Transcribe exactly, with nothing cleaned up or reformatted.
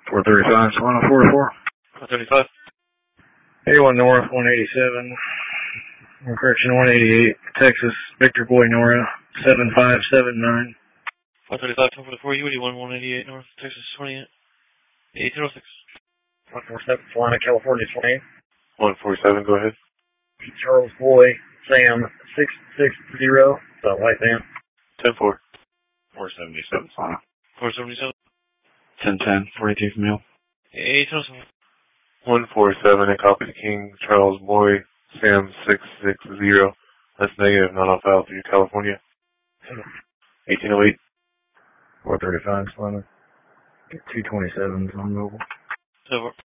four thirty-five, Solano four four. four thirty-five. eighty-one North, one eighty-seven. Correction, one eighty-eight, Texas, Victor Boy Nora, seven five seven nine. four thirty-five, ten forty-four, U eighty-one, one eighty-eight North, Texas, twenty-eight, eighteen oh six. one forty-seven, Solana, California, twenty-eight. one forty-seven, go ahead. Charles Boy, Sam, six six zero, the white van. ten four. four seventy-seven, Solana. four seventy-seven. ten ten, forty-two from Mill. eighteen oh seven. one forty-seven, I copy the King, Charles Boy, Sam six six zero. That's negative, not off altitude, California. eighteen oh eight. four thirty-five, Solana. two twenty-sevens on mobile. Over.